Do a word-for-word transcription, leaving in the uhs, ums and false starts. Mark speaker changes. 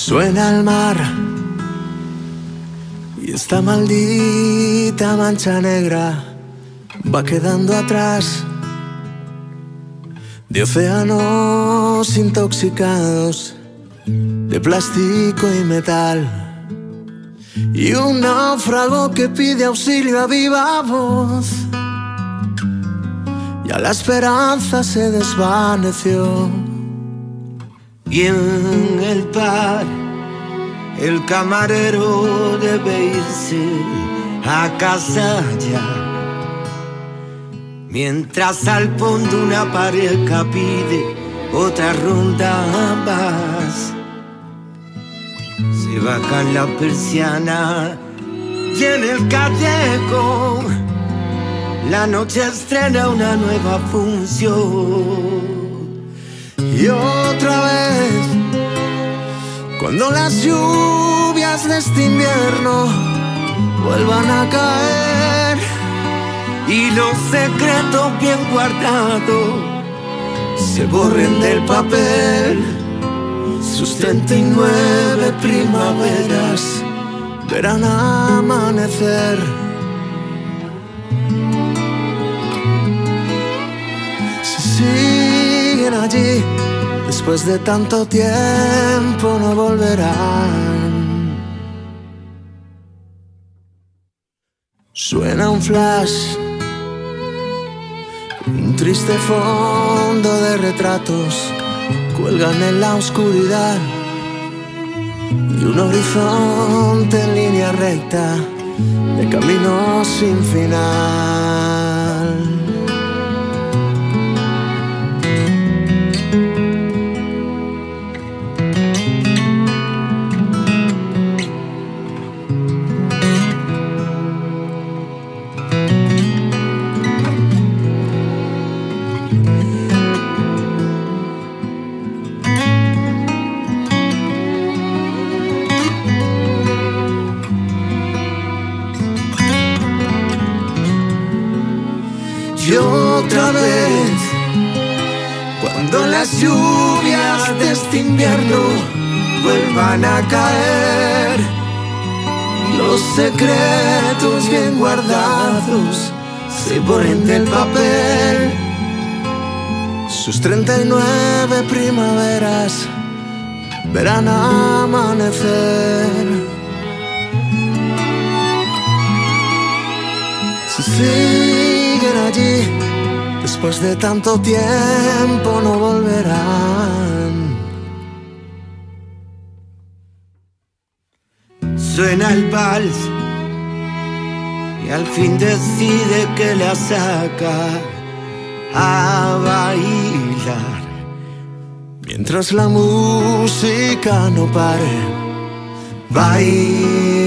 Speaker 1: Suena el mar y esta maldita mancha negra va quedando atrás de océanos intoxicados de plástico y metal, y un náufrago que pide auxilio a viva voz. Ya la esperanza se desvaneció.
Speaker 2: Y en el bar el camarero debe irse a casa ya, mientras al fondo una pareja pide otra ronda más. Se bajan la persiana y en el callejón la noche estrena una nueva función.
Speaker 1: Y otra vez, cuando las lluvias de este invierno vuelvan a caer
Speaker 2: y los secretos bien guardados se borren del papel,
Speaker 1: sus treinta y nueve primaveras verán amanecer. Si siguen allí, después de tanto tiempo no volverán. Suena un flash, un triste fondo de retratos cuelgan en la oscuridad, y un horizonte en línea recta de camino sin final. Y otra vez, cuando las lluvias de este invierno vuelvan a caer y los secretos bien guardados se borren del papel, sus treinta y nueve primaveras verán amanecer. Si siguen allí, después de tanto tiempo no volverán.
Speaker 2: Suena el vals y al fin decide que la saca a bailar,
Speaker 1: mientras la música no pare, baila.